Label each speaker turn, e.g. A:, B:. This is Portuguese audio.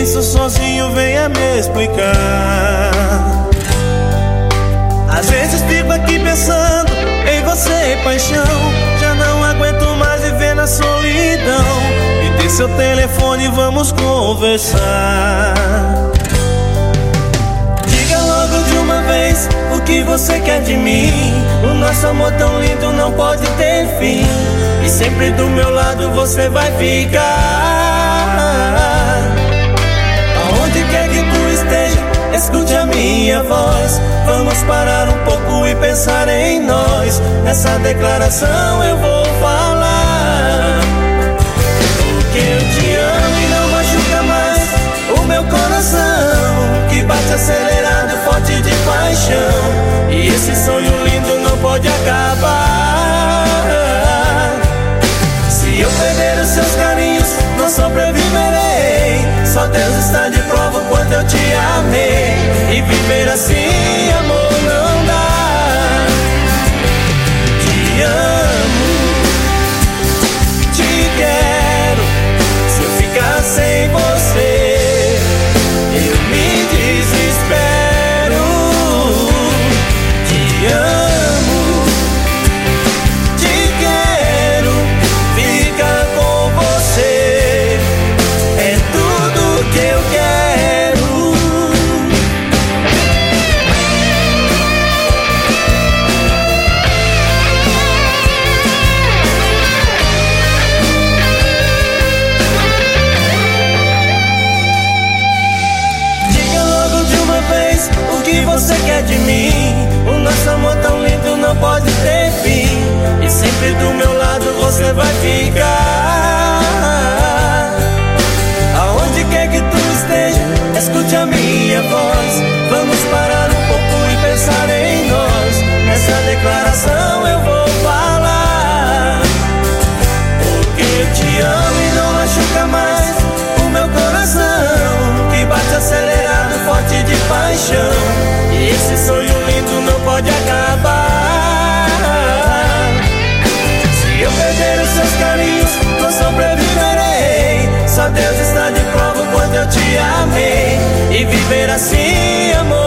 A: isso sozinho, venha me explicar. Às vezes fico aqui pensando em você, paixão. Já não aguento mais viver na solidão. Me dê seu telefone e vamos conversar. Diga logo de uma vez o que você quer de mim. O nosso amor tão lindo não pode ter fim. E sempre do meu lado você vai ficar. Aonde quer que tu esteja, escute a minha voz. Vamos parar um pouco e pensar em nós. Nessa declaração eu vou falar. Porque eu te amo e não machuca mais o meu coração, que bate acelerado, forte de paixão. E esse sonho lindo não pode acabar. Se eu perder os seus carinhos, não sobreviverei. Só Deus está de prova o quanto eu te amei. E viver assim, amor, não dá. Te amo, te quero. Se eu ficar sem você, eu me desespero. Te amo, te quero. Ficar com você é tudo que eu quero. Diga logo de uma vez o que você quer de mim. O nosso amor tão lindo não pode ter fim. E sempre do meu lado você vai ficar. Aonde quer que tu esteja, escute a minha voz. Vamos parar um pouco e pensar em nós. Nessa declaração eu vou falar. Porque eu te amo e não machuca mais o meu coração, que bate acelerado, forte de paixão. E esse sonho lindo não pode acabar. Se eu perder os seus carinhos, não sobreviverei. Só Deus está de prova o quanto eu te amei. E viver assim, amor,